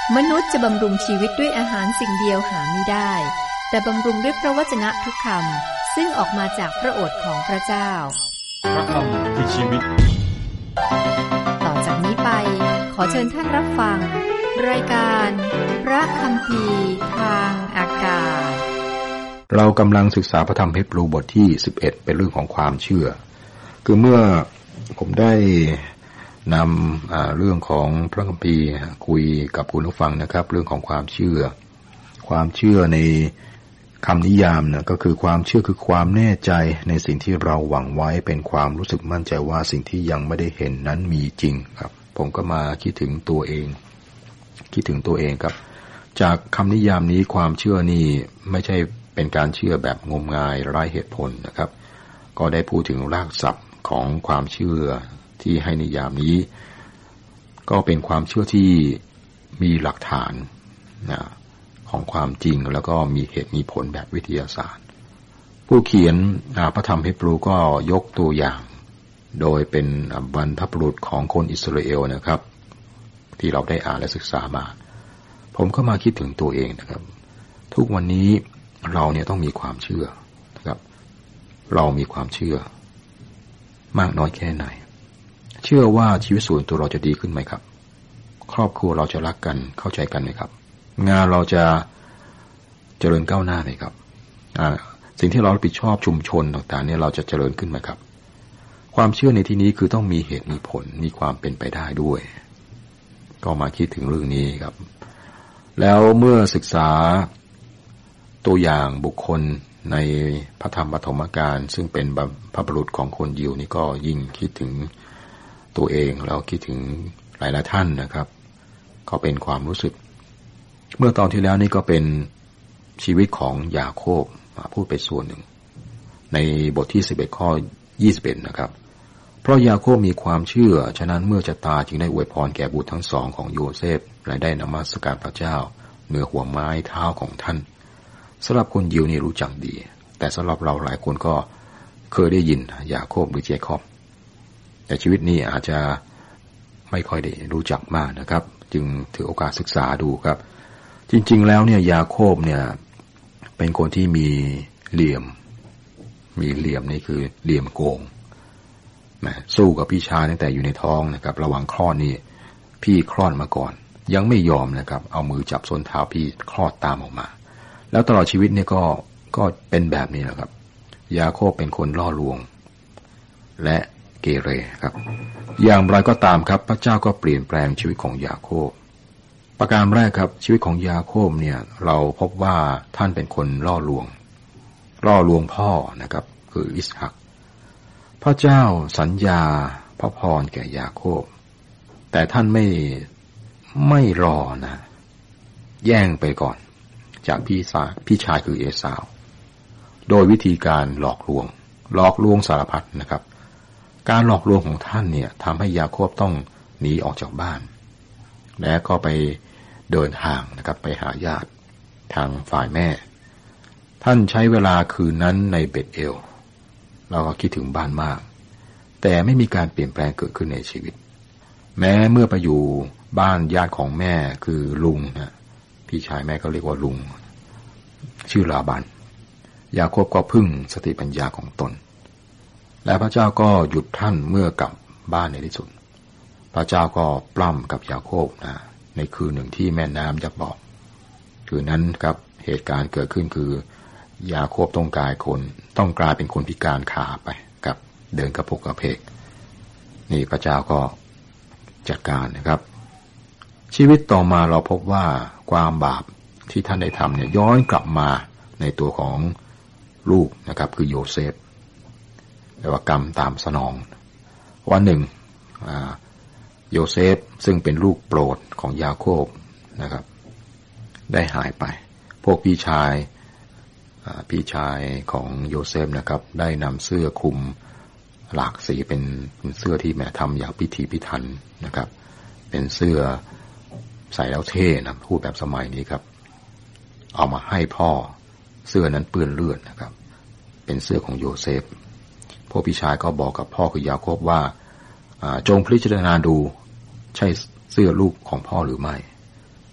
มนุษย์จะบำรุงชีวิตด้วยอาหารสิ่งเดียวหาไม่ได้แต่บำรุงด้วยพระวจนะทุกคำซึ่งออกมาจากพระโอษฐ์ของพระเจ้าพระคำคือชีวิตต่อจากนี้ไปขอเชิญท่านรับฟังรายการพระคัมภีร์ทางอากาศเรากำลังศึกษาพระธรรมฮีบรูบทที่11เป็นเรื่องของความเชื่อคือเมื่อผมได้นำเรื่องของพระคัมภีร์คุยกับคุณผู้ฟังนะครับเรื่องของความเชื่อในคำนิยามนะก็คือความเชื่อคือความแน่ใจในสิ่งที่เราหวังไว้เป็นความรู้สึกมั่นใจว่าสิ่งที่ยังไม่ได้เห็นนั้นมีจริงครับผมก็มาคิดถึงตัวเองครับจากคำนิยามนี้ความเชื่อนี่ไม่ใช่เป็นการเชื่อแบบงมงายไร้เหตุผลนะครับก็ได้พูดถึงรากศัพท์ของความเชื่อที่ให้นิยามนี้ก็เป็นความเชื่อที่มีหลักฐานนะของความจริงแล้วก็มีเหตุมีผลแบบวิทยาศาสตร์ผู้เขียนพระธรรมฮีบรูก็ยกตัวอย่างโดยเป็นบรรพบุรุษของคนอิสราเอลนะครับที่เราได้อ่านและศึกษามาผมก็มาคิดถึงตัวเองนะครับทุกวันนี้เราเนี่ยต้องมีความเชื่อนะครับเรามีความเชื่อมากน้อยแค่ไหนเชื่อว่าชีวิตส่วนตัวเราจะดีขึ้นไหมครับครอบครัวเราจะรักกันเข้าใจกันไหมครับงานเราจะเจริญก้าวหน้าไหมครับสิ่งที่เรารับผิดชอบชุมชนต่างๆเนี่ยเราจะเจริญขึ้นไหมครับความเชื่อในที่นี้คือต้องมีเหตุมีผลมีความเป็นไปได้ด้วยก็มาคิดถึงเรื่องนี้ครับแล้วเมื่อศึกษาตัวอย่างบุคคลในพระธรรมปฐมกาลซึ่งเป็นพระบุรุษของคนยิวนี่ก็ยิ่งคิดถึงตัวเองแล้วคิดถึงหลายๆท่านนะครับก็เป็นความรู้สึกเมื่อตอนที่แล้วนี่ก็เป็นชีวิตของยาโคบพูดไปส่วนหนึ่งในบทที่11ข้อ21นะครับเพราะยาโคบมีความเชื่อฉะนั้นเมื่อจะตายจึงได้อวยพรแก่บุตรทั้งสองของโยเซฟและได้นมัสการพระเจ้าเหนือหัวไม้เท้าของท่านสำหรับคนยิวนี่รู้จักดีแต่สำหรับเราหลายคนก็เคยได้ยินยาโคบหรือเจคอบแต่ชีวิตนี้อาจจะไม่ค่อยได้รู้จักมากนะครับจึงถือโอกาสศึกษาดูครับจริงๆแล้วเนี่ยยาโคบเนี่ยเป็นคนที่มีเหลี่ยมนี่คือเหลี่ยมโกงสู้กับพี่ชายตั้งแต่อยู่ในท้องนะครับระหว่างคลอดนี่พี่คลอดมาก่อนยังไม่ยอมนะครับเอามือจับส้นเท้าพี่คลอดตามออกมาแล้วตลอดชีวิตเนี่ยก็เป็นแบบนี้แหละครับยาโคบเป็นคนล่อลวงและเกเรครับอย่างไรก็ตามครับพระเจ้าก็เปลี่ยนแปลงชีวิตของยาโคบประการแรกครับชีวิตของยาโคบเนี่ยเราพบว่าท่านเป็นคนล่อลวงพ่อนะครับคืออิสฮักพระเจ้าสัญญาพระพรแก่ยาโคบแต่ท่านไม่รอนะแย่งไปก่อนจากพี่ชายคือเอสาวโดยวิธีการหลอกลวงสารพัดนะครับการหลอกลวงของท่านเนี่ยทำให้ยาโคบต้องหนีออกจากบ้านและก็ไปเดินทางนะครับไปหาญาติทางฝ่ายแม่ท่านใช้เวลาคืนนั้นในเบธเอลเราก็คิดถึงบ้านมากแต่ไม่มีการเปลี่ยนแปลงเกิดขึ้นในชีวิตแม้เมื่อไปอยู่บ้านญาติของแม่คือลุงนะพี่ชายแม่ก็เรียกว่าลุงชื่อลาบันยาโคบก็พึ่งสติปัญญาของตนและพระเจ้าก็หยุดท่านเมื่อกลับบ้านในที่สุดพระเจ้าก็ปล้ำกับยาโคบนะในคืนหนึ่งที่แม่น้ำยักษ์บอกคืนนั้นครับเหตุการณ์เกิดขึ้นคือยาโคบต้องกลายเป็นคนพิการขาไปกับเดินกระพกกระเพกนี่พระเจ้าก็จัดการนะครับชีวิตต่อมาเราพบว่าความบาปที่ท่านได้ทำเนี่ยย้อนกลับมาในตัวของลูกนะครับคือโยเซฟแปลว่ากรรมตามสนองวันหนึ่งโยเซฟซึ่งเป็นลูกโปรดของยาโคบนะครับได้หายไปพวกพี่ชายของโยเซฟนะครับได้นำเสื้อคลุมหลากสีเป็นเสื้อที่แม่ทำอย่างพิถีพิถันนะครับเป็นเสื้อใส่แล้วเท่นะพูดแบบสมัยนี้ครับเอามาให้พ่อเสื้อนั้นเปื้อนเลือดนะครับเป็นเสื้อของโยเซฟพวกพี่ชายก็บอกกับพ่อคือยาโคบว่าจงพิจารณาดูใช่เสื้อลูกของพ่อหรือไม่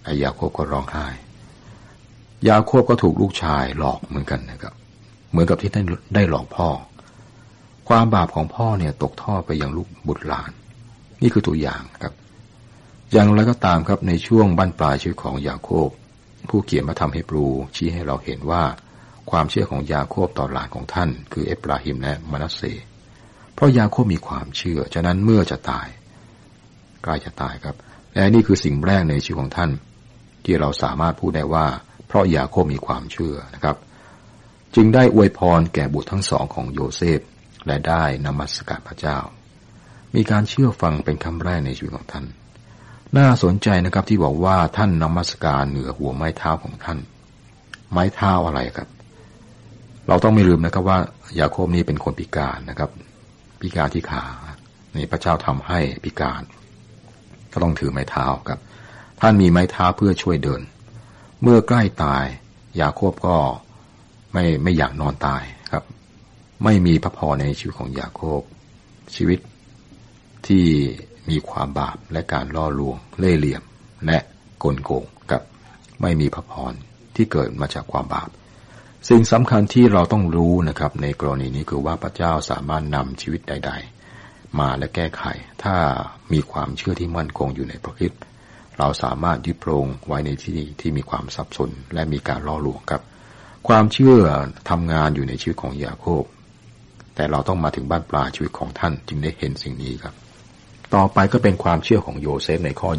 ยาโคบก็ร้องไห้ยาโคบก็ถูกลูกชายหลอกเหมือนกันนะครับเหมือนกับที่ได้หลอกพ่อความบาปของพ่อเนี่ยตกทอดไปยังลูกบุตรหลานนี่คือตัวอย่างครับอย่างไรก็ตามครับในช่วงบั้นปลายชีวิตของยาโคบผู้เขียนพระธรรมฮีบรูชี้ให้เราเห็นว่าความเชื่อของยาโคบต่อหลานของท่านคือเอฟราฮิมและมนัสเสเพราะยาโคบมีความเชื่อฉะนั้นเมื่อจะตายใกล้จะตายครับและนี่คือสิ่งแรกในชีวิตของท่านที่เราสามารถพูดได้ว่าเพราะยาโคบมีความเชื่อนะครับจึงได้อวยพรแก่บุตรทั้งสองของโยเซฟและได้นมัสการพระเจ้ามีการเชื่อฟังเป็นคำแรกในชีวิตของท่านน่าสนใจนะครับที่บอกว่าท่านนมัสการเหนือหัวไม้เท้าของท่านไม้เท้าอะไรครับเราต้องไม่ลืมนะครับว่ายาโคบนี่เป็นคนพิการนะครับพิการที่ขานี่พระเจ้าทำให้พิการก็ต้องถือไม้เท้าครับท่านมีไม้เท้าเพื่อช่วยเดินเมื่อใกล้ตายยาโคบก็ไม่อยากนอนตายครับไม่มีพระพรในชีวิตของยาโคบชีวิตที่มีความบาปและการล่อลวงเล่ห์เหลี่ยมและกลโกงกับไม่มีพระพรที่เกิดมาจากความบาปสิ่งสำคัญที่เราต้องรู้นะครับในกรณีนี้คือว่าพระเจ้าสามารถนำชีวิตใดๆมาและแก้ไขถ้ามีความเชื่อที่มั่นคงอยู่ในพระคริสต์เราสามารถยึดโปรงไว้ในที่มีความสับสนและมีการล่อลวงครับความเชื่อทำงานอยู่ในชีวิตของยาโคบแต่เราต้องมาถึงบ้านปลายชีวิตของท่านจึงได้เห็นสิ่งนี้ครับต่อไปก็เป็นความเชื่อของโยเซฟในข้อ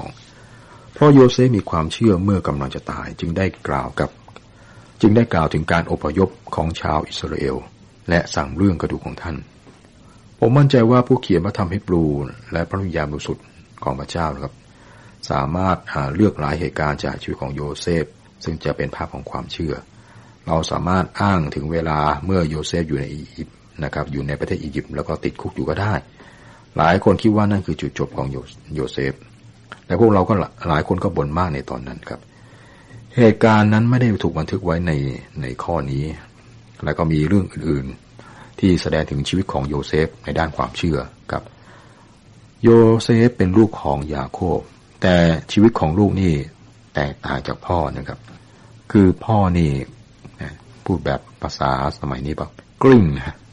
22เพราะโยเซฟมีความเชื่อเมื่อกำลังจะตายจึงได้กล่าวถึงการอพยพของชาวอิสราเอลและสั่งเรื่องกระดูกของท่านผมมั่นใจว่าผู้เขียนพระธรรมฮีบรูและพระวิญญาณบริสุทธิ์ของพระเจ้านะครับสามารถเลือกหลายเหตุการณ์จากชีวิตของโยเซฟซึ่งจะเป็นภาพของความเชื่อเราสามารถอ้างถึงเวลาเมื่อโยเซฟอยู่ในอียิปต์นะครับอยู่ในประเทศอียิปต์แล้วก็ติดคุกอยู่ก็ได้หลายคนคิดว่านั่นคือจุดจบของโยเซฟแต่พวกเราก็หลายคนก็บ่นมากในตอนนั้นครับเหตุการณ์นั้นไม่ได้ถูกบันทึกไว้ในข้อนี้แล้วก็มีเรื่องอื่นๆที่แสดงถึงชีวิตของโยเซฟในด้านความเชื่อครับโยเซฟเป็นลูกของยาโคบแต่ชีวิตของลูกนี่แตกต่างจากพ่อนะครับคือพ่อนี่พูดแบบภาษาสมัยนี้แบบกลิ้ง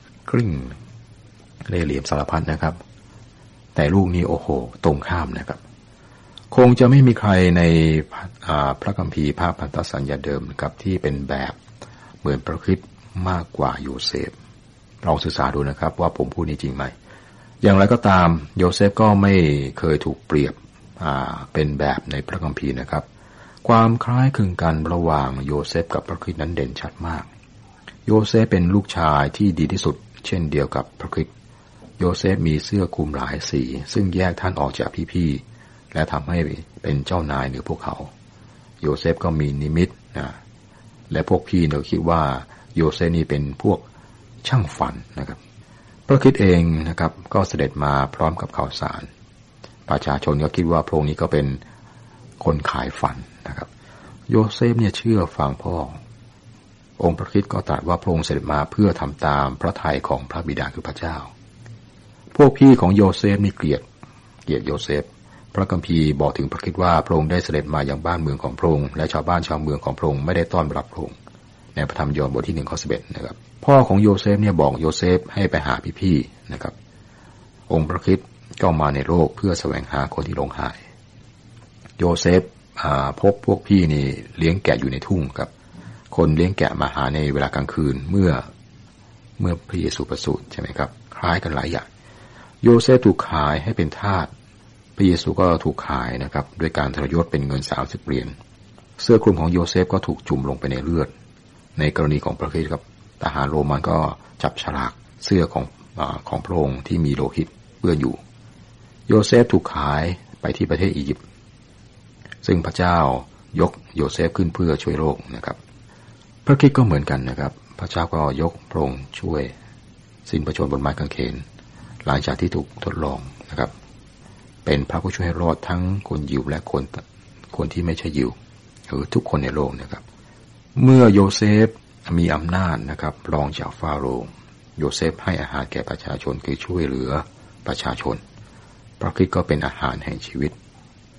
เล่ห์เหลี่ยมสารพัดนะครับแต่ลูกนี่โอ้โหตรงข้ามนะครับคงจะไม่มีใครในพระคัมภีร์ภาพพันธสัญญาเดิมนะครับที่เป็นแบบเหมือนพระคริสต์มากกว่าโยเซฟลองศึกษาดูนะครับว่าผมพูดนี้จริงไหมอย่างไรก็ตามโยเซฟก็ไม่เคยถูกเปรียบเป็นแบบในพระคัมภีร์นะครับความคล้ายคลึงกันระหว่างโยเซฟกับพระคริสต์นั้นเด่นชัดมากโยเซฟเป็นลูกชายที่ดีที่สุดเช่นเดียวกับพระคริสต์โยเซฟมีเสื้อคลุมหลายสีซึ่งแยกท่านออกจากพี่ๆและทำให้เป็นเจ้านายเหนือพวกเขาโยเซฟก็มีนิมิตและพวกพี่เราคิดว่าโยเซฟนี่เป็นพวกช่างฝันนะครับพระคริสต์เองนะครับก็เสด็จมาพร้อมกับข่าวสารประชาชนก็คิดว่าพระองค์นี้ก็เป็นคนขายฝันนะครับโยเซฟเนี่ยเชื่อฟังพ่อองค์พระคริสต์ก็ตรัสว่าพระองค์เสด็จมาเพื่อทำตามพระทัยของพระบิดาคือพระเจ้าพวกพี่ของโยเซฟนี่เกลียดโยเซฟพระคัมภีร์บอกถึงพระคริสต์ว่าพระองค์ได้เสด็จมายังบ้านเมืองของพระองค์และชาวบ้านชาวเมืองของพระองค์ไม่ได้ต้อนรับพระองค์ในพระธรรมยอห์นบทที่1ข้อ11นะครับพ่อของโยเซฟเนี่ยบอกโยเซฟให้ไปหาพี่ๆนะครับองค์พระคริสต์ก็มาในโลกเพื่อแสวงหาคนที่หลงหายโยเซฟพบพวกพี่นี่เลี้ยงแกะอยู่ในทุ่งครับคนเลี้ยงแกะมาหาในเวลากลางคืนเมื่อพระเยซูประสูติใช่ไหมครับคล้ายกันหลายอย่างโยเซฟถูกขายให้เป็นทาสพระเยซูก็ถูกขายนะครับด้วยการทรยศเป็นเงิน30 เหรียญเสื้อคลุมของโยเซฟก็ถูกจุ่มลงไปในเลือดในกรณีของพระคริสต์ครับทหารโรมันก็จับฉลากเสื้อของพระองค์ที่มีโลหิตเปื้อนอยู่โยเซฟถูกขายไปที่ประเทศอียิปต์ซึ่งพระเจ้ายกโยเซฟขึ้นเพื่อช่วยโลกนะครับพระคริสต์ก็เหมือนกันนะครับพระเจ้าก็ยกพระองค์ช่วยสิ้นพระชนม์บนไม้กางเขนหลังจากที่ถูกทดลองนะครับเป็นพระผู้ช่วยให้รอดทั้งคนยิวและคนที่ไม่ใช่ยิวคือทุกคนในโลกนะครับเมื่อโยเซฟมีอำนาจนะครับรองจากฟาโรห์โยเซฟให้อาหารแก่ประชาชนคือช่วยเหลือประชาชนพระคริสต์ก็เป็นอาหารแห่งชีวิต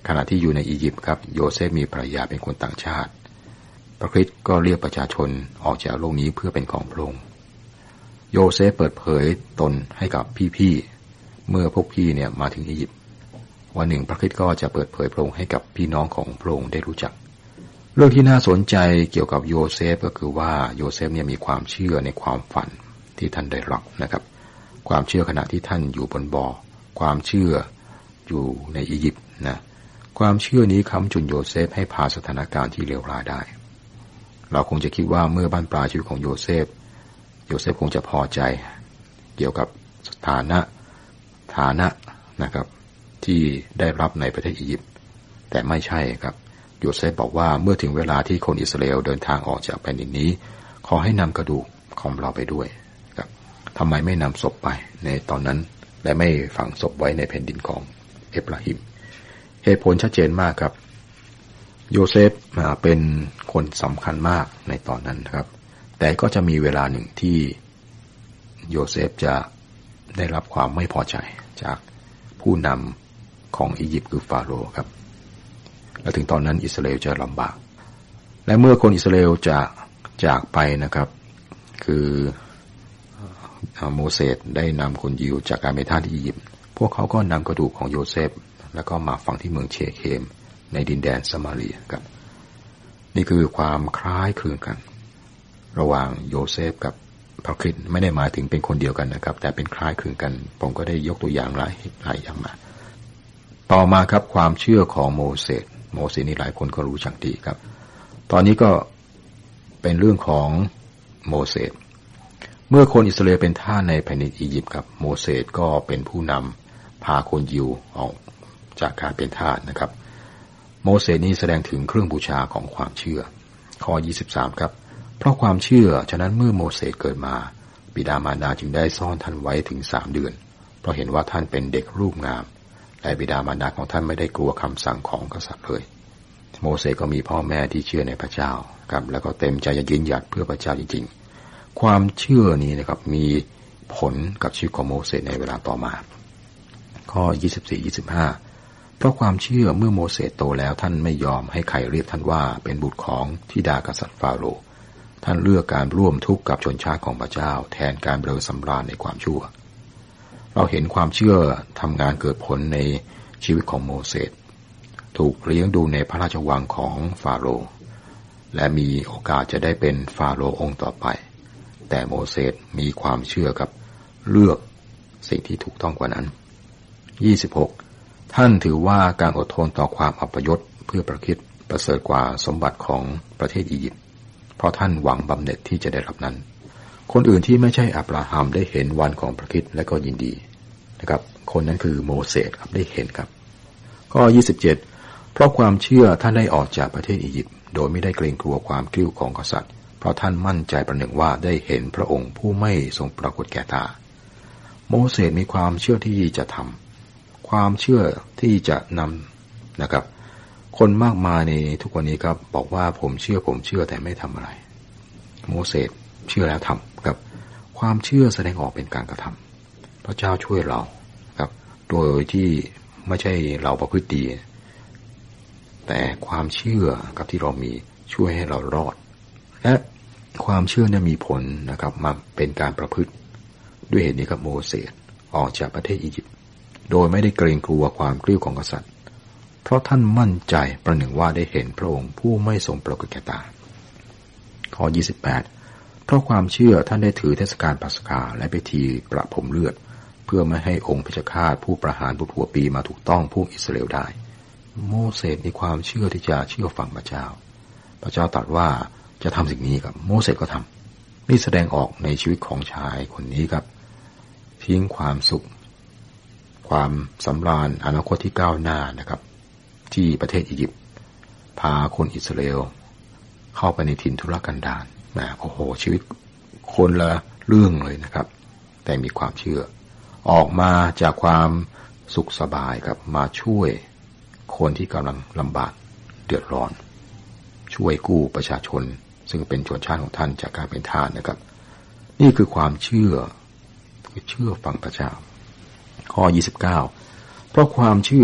ขณะที่อยู่ในอียิปต์ครับโยเซฟมีภรรยาเป็นคนต่างชาติพระคริสต์ก็เรียกประชาชนออกจากโลกนี้เพื่อเป็นของพระองค์โยเซฟเปิดเผยตนให้กับพี่ๆเมื่อพวกพี่เนี่ยมาถึงอียิปต์วันหนึ่งพระคริสต์ก็จะเปิดเผยพระองค์ให้กับพี่น้องของพระองค์ได้รู้จักเรื่องที่น่าสนใจเกี่ยวกับโยเซฟก็คือว่าโยเซฟเนี่ยมีความเชื่อในความฝันที่ท่านได้รับนะครับความเชื่อขณะที่ท่านอยู่บนบ่อความเชื่ออยู่ในอียิปต์นะความเชื่อนี้ค้ำจุนโยเซฟให้ผ่านสถานการณ์ที่เลวร้ายได้เราคงจะคิดว่าเมื่อบั้นปลายชีวิตของโยเซฟคงจะพอใจเกี่ยวกับฐานะนะครับที่ได้รับในประเทศอียิปต์แต่ไม่ใช่ครับโยเซฟบอกว่าเมื่อถึงเวลาที่คนอิสราเอลเดินทางออกจากแผ่นดินนี้ขอให้นำกระดูกของเราไปด้วยครับทำไมไม่นำศพไปในตอนนั้นและไม่ฝังศพไว้ในแผ่นดินของเอบราฮิมเหตุผลชัดเจนมากครับโยเซฟเป็นคนสำคัญมากในตอนนั้นนะครับแต่ก็จะมีเวลาหนึ่งที่โยเซฟจะได้รับความไม่พอใจจากผู้นำของอียิปต์คือฟาโรห์ครับและถึงตอนนั้นอิสราเอลจะลำบากและเมื่อคนอิสราเอลจะจากไปนะครับคือโมเสสได้นำคนยิวจากการเป็นทาสที่อียิปต์พวกเขาก็นำกระดูกของโยเซฟแล้วก็มาฝังที่เมืองเชเคมในดินแดนซามารีครับนี่คือความคล้ายคลึงกันระหว่างโยเซฟกับพระคริสต์ไม่ได้หมายถึงเป็นคนเดียวกันนะครับแต่เป็นคล้ายคลึงกันผมก็ได้ยกตัวอย่างหลายอย่างมาต่อมาครับความเชื่อของโมเสสนี่หลายคนก็รู้จักดีครับตอนนี้ก็เป็นเรื่องของโมเสสเมื่อคนอิสราเอลเป็นทาสในแผ่นดินอียิปต์ครับโมเสสก็เป็นผู้นำพาคนยิวออกจากการเป็นทาสนะครับโมเสสนี้แสดงถึงเครื่องบูชาของความเชื่อข้อ23ครับเพราะความเชื่อฉะนั้นเมื่อโมเสสเกิดมาบิดามารดาจึงได้ซ่อนท่านไว้ถึง3 เดือนเพราะเห็นว่าท่านเป็นเด็กรูปงามและบิดามารดาของท่านไม่ได้กลัวคำสั่งของกษัตริย์เลยโมเสสก็มีพ่อแม่ที่เชื่อในพระเจ้าครับแล้วก็เต็มใจจะยืนหยัดเพื่อพระเจ้าจริงๆความเชื่อนี้นะครับมีผลกับชีวิตของโมเสสในเวลาต่อมาข้อ24-25เพราะความเชื่อเมื่อโมเสสโตแล้วท่านไม่ยอมให้ใครเรียกท่านว่าเป็นบุตรของธิดากษัตริย์ฟาโรห์ท่านเลือกการร่วมทุกข์กับชนชาติของพระเจ้าแทนการเบลอสำราญในความชั่วเราเห็นความเชื่อทำงานเกิดผลในชีวิตของโมเสสถูกเลี้ยงดูในพระราชวังของฟาโรห์และมีโอกาสจะได้เป็นฟาโรห์องค์ต่อไปแต่โมเสสมีความเชื่อกับเลือกสิ่งที่ถูกต้องกว่านั้น26ท่านถือว่าการอดทนต่อความอัปยศเพื่อประคิดประเสริฐกว่าสมบัติของประเทศอียิปต์เพราะท่านหวังบำเหน็จที่จะได้รับนั้นคนอื่นที่ไม่ใช่อับราฮัมได้เห็นวันของประคิดและก็ยินดีนะครับคนนั้นคือโมเสสครับได้เห็นครับข้อ27เพราะความเชื่อท่านได้ออกจากประเทศอียิปต์โดยไม่ได้เกรงกลัวความกลิ้วของกษัตริย์เพราะท่านมั่นใจประหนึ่งว่าได้เห็นพระองค์ผู้ไม่ทรงปรากฏแก่ตาโมเสสมีความเชื่อที่จะทำความเชื่อที่จะนำนะครับคนมากมายในทุกวันนี้ครับบอกว่าผมเชื่อแต่ไม่ทำอะไรโมเสสเชื่อแล้วทำครับความเชื่อแสดงออกเป็นการกระทำพระเจ้าช่วยเราครับโดยที่ไม่ใช่เราประพฤติดีแต่ความเชื่อกับที่เรามีช่วยให้เรารอดและความเชื่อนั้นมีผลนะครับมาเป็นการประพฤติด้วยเหตุนี้ครับโมเสสออกจากประเทศอียิปต์โดยไม่ได้เกรงกลัวความกลิ้วของกษัตริย์เพราะท่านมั่นใจประหนึ่งว่าได้เห็นพระองค์ผู้ไม่ทรงปรากฏแก่ตาข้อ28เพราะความเชื่อท่านได้ถือเทศกาลปัสกาและพิธีประพรมเลือดเพื่อไม่ให้องค์เพชฌฆาตผู้ประหารบุตรหัวปีมาถูกต้องพวกอิสราเอลได้โมเสสมีความเชื่อที่จะเชื่อฟังพระเจ้าพระเจ้าตรัสว่าจะทำสิ่งนี้ครับโมเสสก็ทำนี่แสดงออกในชีวิตของชายคนนี้ครับทิ้งความสุขความสำราญอนาคตที่ก้าวหน้านะครับที่ประเทศอียิปต์พาคนอิสราเอลเข้าไปในถิ่นทุรกันดารโอ้โหชีวิตคนละเรื่องเลยนะครับแต่มีความเชื่อออกมาจากความสุขสบายครับมาช่วยคนที่กำลังลำบากเดือดร้อนช่วยกู้ประชาชนซึ่งเป็นชนชาติของท่านจากการเป็นทาสนะครับนี่คือความเชื่อฟังพระเจ้าข้อ29เพราะความเชื่อ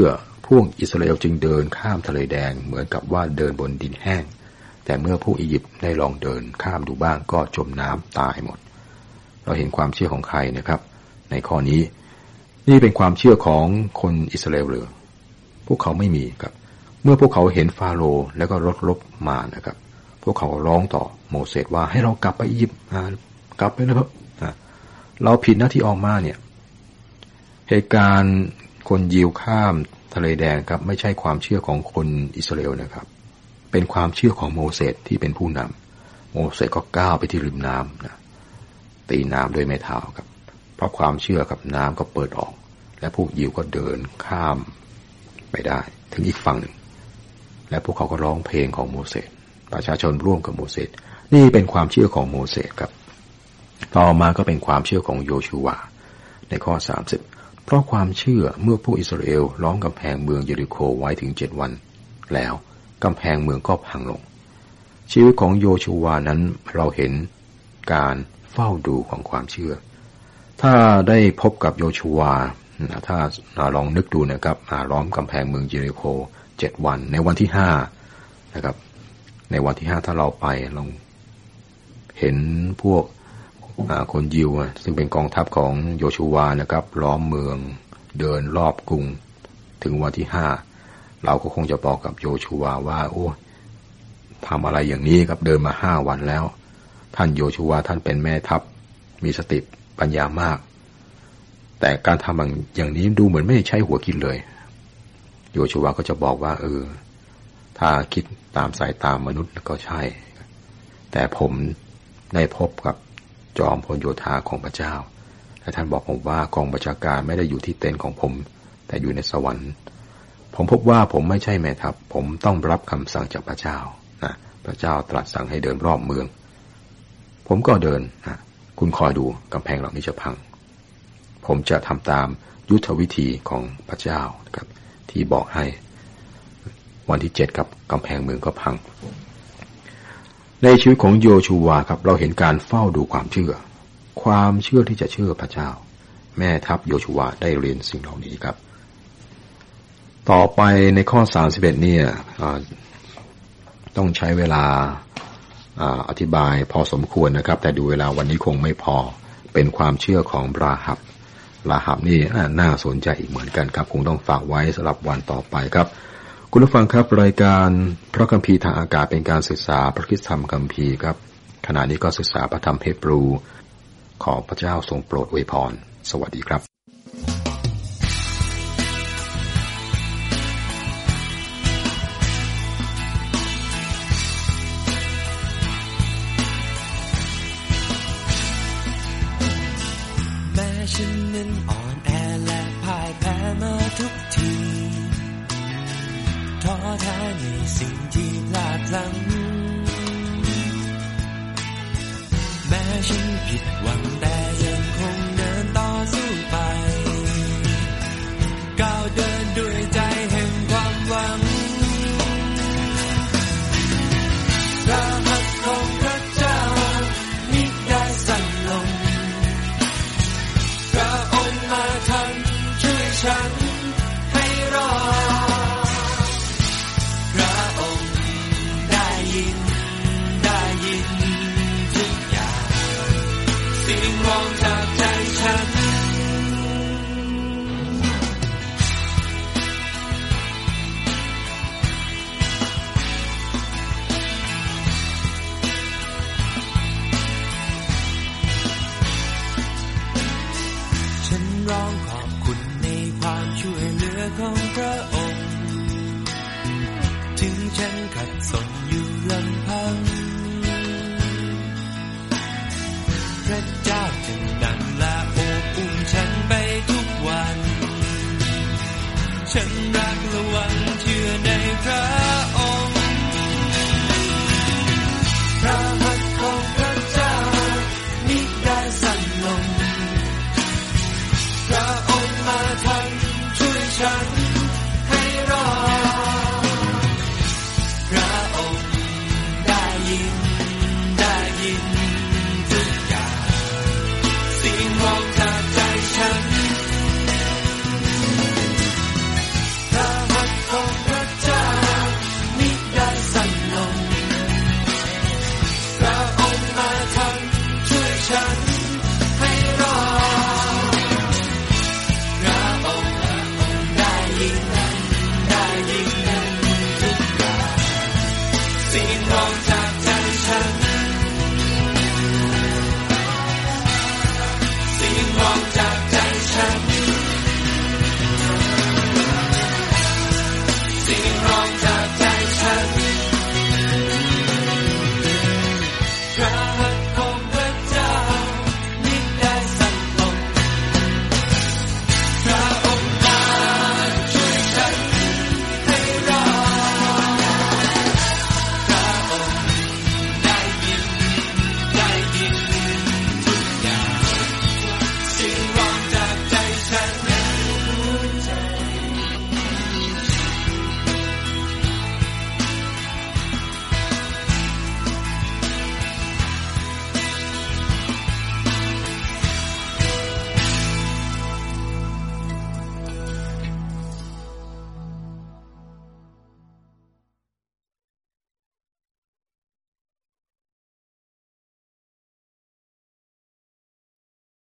พวกอิสราเอลจึงเดินข้ามทะเลแดงเหมือนกับว่าเดินบนดินแห้งแต่เมื่อพวกอียิปต์ได้ลองเดินข้ามดูบ้างก็จมน้ำตายหมดเราเห็นความเชื่อของใครนะครับในข้อนี้นี่เป็นความเชื่อของคนอิสราเอลเลยพวกเขาไม่มีครับเมื่อพวกเขาเห็นฟาโรห์แล้วก็รถรบมานะครับพวกเขาร้องต่อโมเสสว่าให้เรากลับไปอียิปต์กลับไปเลยครับเราผิดหน้าที่ออกมาเนี่ยเหตุการณ์คนยิวข้ามทะเลแดงครับไม่ใช่ความเชื่อของคนอิสราเอลนะครับเป็นความเชื่อของโมเสสที่เป็นผู้นำโมเสสก็ก้าวไปที่ริมน้ำนะตีน้ำด้วยไม้เท้าครับเพราะความเชื่อกับน้ำก็เปิดออกและพวกยิวก็เดินข้ามไปได้ถึงอีกฝั่งหนึ่งและพวกเขาก็ร้องเพลงของโมเสสประชาชนร่วมกับโมเสสนี่เป็นความเชื่อของโมเสสครับต่อมาก็เป็นความเชื่อของโยชูวาในข้อ30เพราะความเชื่อเมื่อพวกอิสราเอลล้อมกำแพงเมืองเยริโคไว้ถึง7 วันแล้วกำแพงเมืองก็พังลงชีวิตของโยชูวานั้นเราเห็นการเฝ้าดูของความเชื่อถ้าได้พบกับโยชูวาถ้าลองนึกดูนะครับล้อมกำแพงเมืองเยริโค7 วันในวันที่5นะครับในวันที่5ถ้าเราไปลองเห็นพวกคนยิวซึ่งเป็นกองทัพของโยชูวานะครับล้อมเมืองเดินรอบกรุงถึงวันที่5เราก็คงจะบอกกับโยชูวาว่าโอ้ทำอะไรอย่างนี้ครับเดินมา5 วันแล้วท่านโยชูวาท่านเป็นแม่ทัพมีสติปัญญามากแต่การทำอย่างนี้ดูเหมือนไม่ใช่หัวคิดเลยโยชูวาก็จะบอกว่าถ้าคิดตามสายตามนุษย์ก็ใช่แต่ผมได้พบกับจอมพลโยธาของพระเจ้าและท่านบอกผมว่ากองบัญชาการไม่ได้อยู่ที่เต็นท์ของผมแต่อยู่ในสวรรค์ผมพบว่าผมไม่ใช่แม่ทัพผมต้องรับคำสั่งจากพระเจ้านะพระเจ้าตรัสสั่งให้เดินรอบเมืองผมก็เดินคุณคอยดูกำแพงเหล่านี้จะพังผมจะทำตามยุทธวิธีของพระเจ้านะครับที่บอกให้วันที่7กับกำแพงเมืองก็พังในชีวิตของโยชูวาครับเราเห็นการเฝ้าดูความเชื่อที่จะเชื่อพระเจ้าแม่ทัพโยชูวาได้เรียนสิ่งเหล่านี้ครับต่อไปในข้อ31เนี่ยต้องใช้เวลาอธิบายพอสมควรนะครับแต่ดูเวลาวันนี้คงไม่พอเป็นความเชื่อของราหับนี่น่าสนใจอีกเหมือนกันครับคงต้องฝากไว้สำหรับวันต่อไปครับคุณผู้ฟังครับรายการพระคัมภีร์ทางอากาศเป็นการศึกษาพระคริสตธรรมคัมภีร์ครับขณะนี้ก็ศึกษาพระธรรมเฮบรูขอพระเจ้าทรงโปรดอวยพรสวัสดีครับแม้ฉันนั้นอ่อนแอและพ่ายแพ้มาทุกทีท้อแท้ในสิ่งที่พลาดพลั้งแม้ฉันผิดหวังแต่ยังคงเดินต่อสู้ไปก้าวเดินด้วยใจแห่งความหวังพระหัตถ์ของพระเจ้ามิได้สั่นลงพระองค์มาทันช่วยฉันให้รอดพระองค์ได้ยินทุกอย่างเสียงร้องจากใจฉันฉันร้องขอบคุณในความช่วยเหลือของพระองค์ถึงฉันขัดสนอยู่ลำพังพระเจ้าจึงดังและโอบอุ้มฉันไปทุกวันฉันรักและหวัง